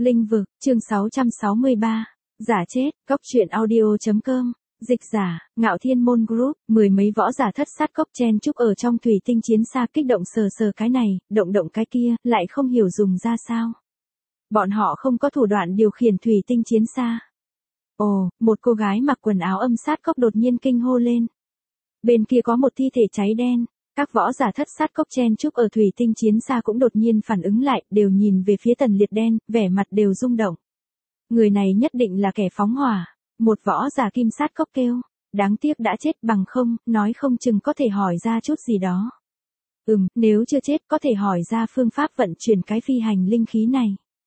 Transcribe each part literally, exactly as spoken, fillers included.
Linh vực, chương sáu trăm sáu mươi ba. Giả chết, cốc truyện audio.com. Dịch giả, Ngạo Thiên Môn Group, mười mấy võ giả thất sát cốc chen chúc ở trong thủy tinh chiến xa kích động sờ sờ cái này, động động cái kia, lại không hiểu dùng ra sao. Bọn họ không có thủ đoạn điều khiển thủy tinh chiến xa. Ồ, một cô gái mặc quần áo âm sát cốc đột nhiên kinh hô lên. Bên kia có một thi thể cháy đen. Các võ giả thất sát cốc chen chúc ở thủy tinh chiến xa cũng đột nhiên phản ứng lại, đều nhìn về phía Tần Liệt đen, vẻ mặt đều rung động. Người này nhất định là kẻ phóng hỏa. Một võ giả kim sát cốc kêu. Đáng tiếc đã chết, bằng không, nói không chừng có thể hỏi ra chút gì đó. Ừm, nếu chưa chết có thể hỏi ra phương pháp vận chuyển cái phi hành linh khí này.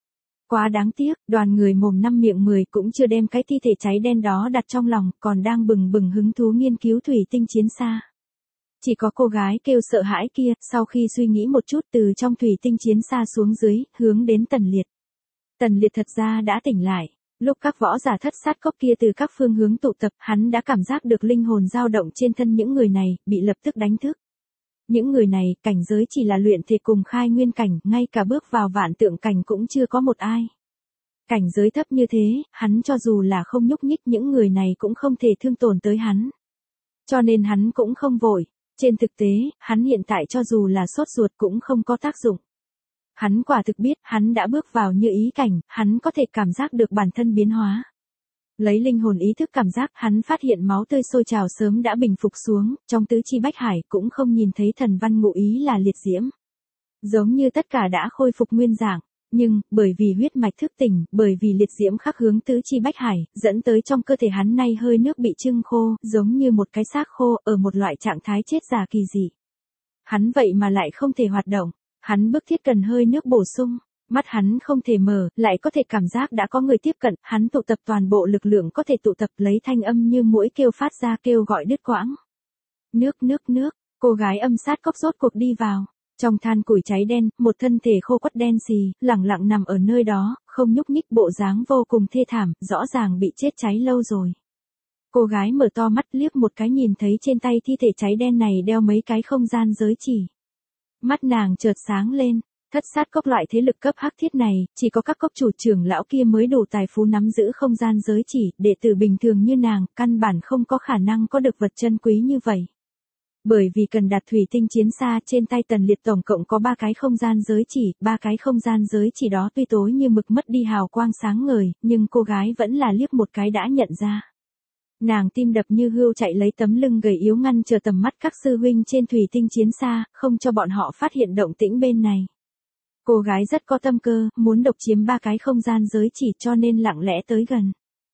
Quá đáng tiếc, đoàn người mồm năm miệng mười cũng chưa đem cái thi thể cháy đen đó đặt trong lòng, còn đang bừng bừng hứng thú nghiên cứu thủy tinh chiến xa. Chỉ có cô gái kêu sợ hãi kia, sau khi suy nghĩ một chút từ trong thủy tinh chiến xa xuống dưới, hướng đến Tần Liệt. Tần Liệt thật ra đã tỉnh lại. Lúc các võ giả thất sát cốc kia từ các phương hướng tụ tập, hắn đã cảm giác được linh hồn dao động trên thân những người này, bị lập tức đánh thức. Những người này, cảnh giới chỉ là luyện thể cùng khai nguyên cảnh, ngay cả bước vào vạn tượng cảnh cũng chưa có một ai. Cảnh giới thấp như thế, hắn cho dù là không nhúc nhích những người này cũng không thể thương tổn tới hắn. Cho nên hắn cũng không vội. Trên thực tế, hắn hiện tại cho dù là sốt ruột cũng không có tác dụng. Hắn quả thực biết, hắn đã bước vào như ý cảnh, hắn có thể cảm giác được bản thân biến hóa. Lấy linh hồn ý thức cảm giác, hắn phát hiện máu tươi sôi trào sớm đã bình phục xuống, trong tứ chi bách hải cũng không nhìn thấy thần văn ngụ ý là liệt diễm. Giống như tất cả đã khôi phục nguyên dạng, nhưng, bởi vì huyết mạch thức tỉnh, bởi vì liệt diễm khắc hướng tứ chi bách hải, dẫn tới trong cơ thể hắn nay hơi nước bị trưng khô, giống như một cái xác khô, ở một loại trạng thái chết già kỳ dị. Hắn vậy mà lại không thể hoạt động, hắn bức thiết cần hơi nước bổ sung, mắt hắn không thể mở, lại có thể cảm giác đã có người tiếp cận, hắn tụ tập toàn bộ lực lượng có thể tụ tập lấy thanh âm như muỗi kêu phát ra kêu gọi đứt quãng. Nước nước nước, cô gái âm sát cốc rốt cuộc đi vào. Trong than củi cháy đen, một thân thể khô quắt đen xì, lẳng lặng nằm ở nơi đó, không nhúc nhích, bộ dáng vô cùng thê thảm, rõ ràng bị chết cháy lâu rồi. Cô gái mở to mắt liếc một cái nhìn thấy trên tay thi thể cháy đen này đeo mấy cái không gian giới chỉ. Mắt nàng chợt sáng lên, thất sát cốc loại thế lực cấp hắc thiết này, chỉ có các cốc chủ trưởng lão kia mới đủ tài phú nắm giữ không gian giới chỉ, đệ tử bình thường như nàng, căn bản không có khả năng có được vật chân quý như vậy. Bởi vì cần đặt thủy tinh chiến xa trên tay Tần Liệt tổng cộng có ba cái không gian giới chỉ, ba cái không gian giới chỉ đó tuy tối như mực mất đi hào quang sáng ngời, nhưng cô gái vẫn là liếc một cái đã nhận ra. Nàng tim đập như hươu chạy lấy tấm lưng gầy yếu ngăn chờ tầm mắt các sư huynh trên thủy tinh chiến xa, không cho bọn họ phát hiện động tĩnh bên này. Cô gái rất có tâm cơ, muốn độc chiếm ba cái không gian giới chỉ cho nên lặng lẽ tới gần.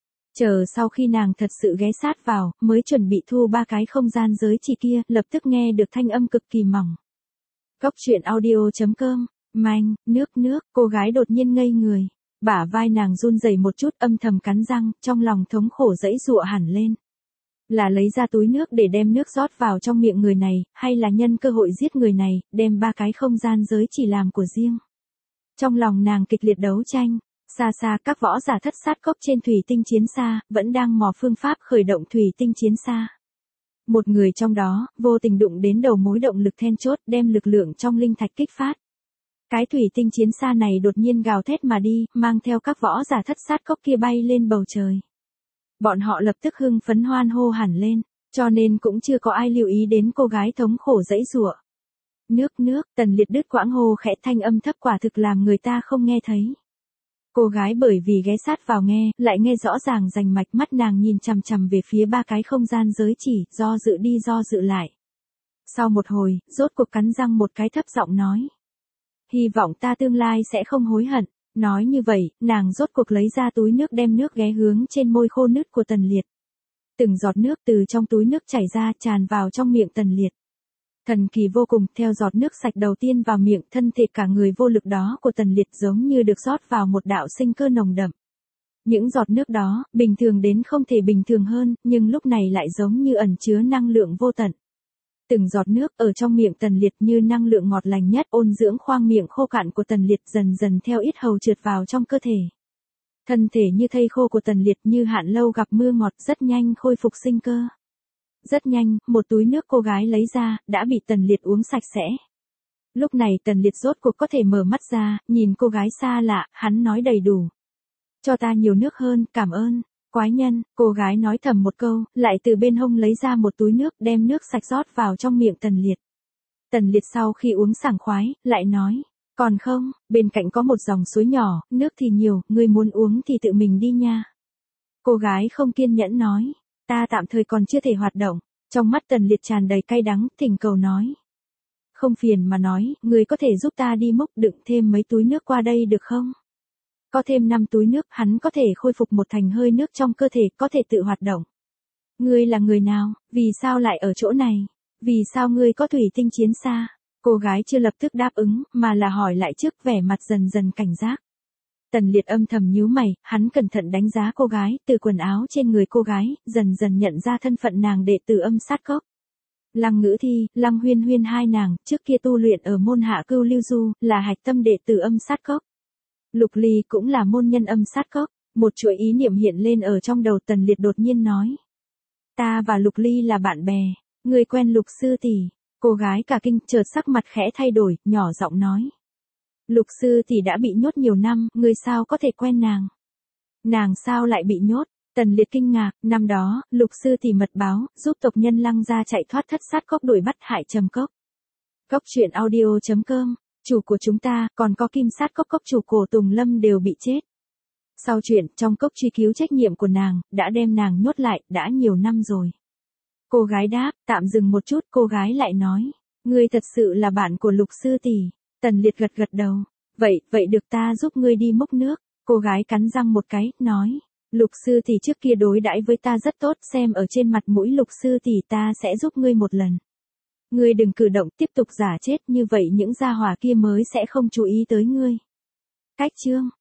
Chờ sau khi nàng thật sự ghé sát vào, mới chuẩn bị thu ba cái không gian giới chỉ kia, lập tức nghe được thanh âm cực kỳ mỏng. Cốc truyện audio.com, manh, nước nước, cô gái đột nhiên ngây người. Bả vai nàng run rẩy một chút, âm thầm cắn răng, trong lòng thống khổ dãy giụa hẳn lên. Là lấy ra túi nước để đem nước rót vào trong miệng người này, hay là nhân cơ hội giết người này, đem ba cái không gian giới chỉ làm của riêng. Trong lòng nàng kịch liệt đấu tranh. Xa xa các võ giả thất sát cốc trên thủy tinh chiến xa, vẫn đang mò phương pháp khởi động thủy tinh chiến xa. Một người trong đó, vô tình đụng đến đầu mối động lực then chốt, đem lực lượng trong linh thạch kích phát. Cái thủy tinh chiến xa này đột nhiên gào thét mà đi, mang theo các võ giả thất sát cốc kia bay lên bầu trời. Bọn họ lập tức hưng phấn hoan hô hẳn lên, cho nên cũng chưa có ai lưu ý đến cô gái thống khổ dãy giụa. Nước nước, Tần Liệt đứt quãng hô khẽ, thanh âm thấp quả thực làm người ta không nghe thấy. Cô gái bởi vì ghé sát vào nghe, lại nghe rõ ràng rành mạch, mắt nàng nhìn chằm chằm về phía ba cái không gian giới chỉ, do dự đi do dự lại. Sau một hồi, rốt cuộc cắn răng một cái thấp giọng nói. Hy vọng ta tương lai sẽ không hối hận. Nói như vậy, nàng rốt cuộc lấy ra túi nước đem nước ghé hướng trên môi khô nứt của Tần Liệt. Từng giọt nước từ trong túi nước chảy ra tràn vào trong miệng Tần Liệt. Thần kỳ vô cùng, theo giọt nước sạch đầu tiên vào miệng, thân thể cả người vô lực đó của Tần Liệt giống như được rót vào một đạo sinh cơ nồng đậm. Những giọt nước đó, bình thường đến không thể bình thường hơn, nhưng lúc này lại giống như ẩn chứa năng lượng vô tận. Từng giọt nước ở trong miệng Tần Liệt như năng lượng ngọt lành nhất ôn dưỡng khoang miệng khô cạn của Tần Liệt dần dần theo yết hầu trượt vào trong cơ thể. Thân thể như thây khô của Tần Liệt như hạn lâu gặp mưa ngọt rất nhanh khôi phục sinh cơ. Rất nhanh, một túi nước cô gái lấy ra, đã bị Tần Liệt uống sạch sẽ. Lúc này Tần Liệt rốt cuộc có thể mở mắt ra, nhìn cô gái xa lạ, hắn nói đầy đủ. Cho ta nhiều nước hơn, cảm ơn. Quái nhân, cô gái nói thầm một câu, lại từ bên hông lấy ra một túi nước, đem nước sạch rót vào trong miệng Tần Liệt. Tần Liệt sau khi uống sảng khoái, lại nói, còn không, bên cạnh có một dòng suối nhỏ, nước thì nhiều, ngươi muốn uống thì tự mình đi nha. Cô gái không kiên nhẫn nói, ta tạm thời còn chưa thể hoạt động. Trong mắt Tần Liệt tràn đầy cay đắng, thỉnh cầu nói. Không phiền mà nói, ngươi có thể giúp ta đi múc đựng thêm mấy túi nước qua đây được không? Có thêm năm túi nước, hắn có thể khôi phục một thành hơi nước trong cơ thể, có thể tự hoạt động. Ngươi là người nào, vì sao lại ở chỗ này? Vì sao ngươi có thủy tinh chiến xa? Cô gái chưa lập tức đáp ứng, mà là hỏi lại trước, vẻ mặt dần dần cảnh giác. Tần Liệt âm thầm nhíu mày, hắn cẩn thận đánh giá cô gái, từ quần áo trên người cô gái, dần dần nhận ra thân phận nàng đệ tử Âm Sát Cốc. Lăng Ngữ Thi, Lăng Huyên Huyên hai nàng, trước kia tu luyện ở môn Hạ Cưu Lưu Du, là hạch tâm đệ tử Âm Sát Cốc. Lục Ly cũng là môn nhân Âm Sát Cốc. Một chuỗi ý niệm hiện lên ở trong đầu Tần Liệt, đột nhiên nói. Ta và Lục Ly là bạn bè, ngươi quen Lục sư tỷ? Cô gái cả kinh, chợt sắc mặt khẽ thay đổi, nhỏ giọng nói. Lục sư tỷ đã bị nhốt nhiều năm, ngươi sao có thể quen nàng? Nàng sao lại bị nhốt? Tần Liệt kinh ngạc, năm đó, Lục sư tỷ mật báo, giúp tộc nhân Lăng gia chạy thoát thất sát cốc, đuổi bắt hại Trầm Cốc. Cốc truyện audio chấm com, chủ của chúng ta, còn có Kim Sát Cốc cốc chủ Cổ Tùng Lâm đều bị chết. Sau chuyện, trong cốc truy cứu trách nhiệm của nàng, đã đem nàng nhốt lại, đã nhiều năm rồi. Cô gái đáp, tạm dừng một chút, cô gái lại nói. Ngươi thật sự là bạn của Lục sư tỷ. Tần Liệt gật gật đầu. Vậy, vậy được, ta giúp ngươi đi múc nước. Cô gái cắn răng một cái, nói. Lục sư tỷ trước kia đối đãi với ta rất tốt, xem ở trên mặt mũi Lục sư tỷ ta sẽ giúp ngươi một lần. Ngươi đừng cử động, tiếp tục giả chết, như vậy những gia hỏa kia mới sẽ không chú ý tới ngươi. Cách chương.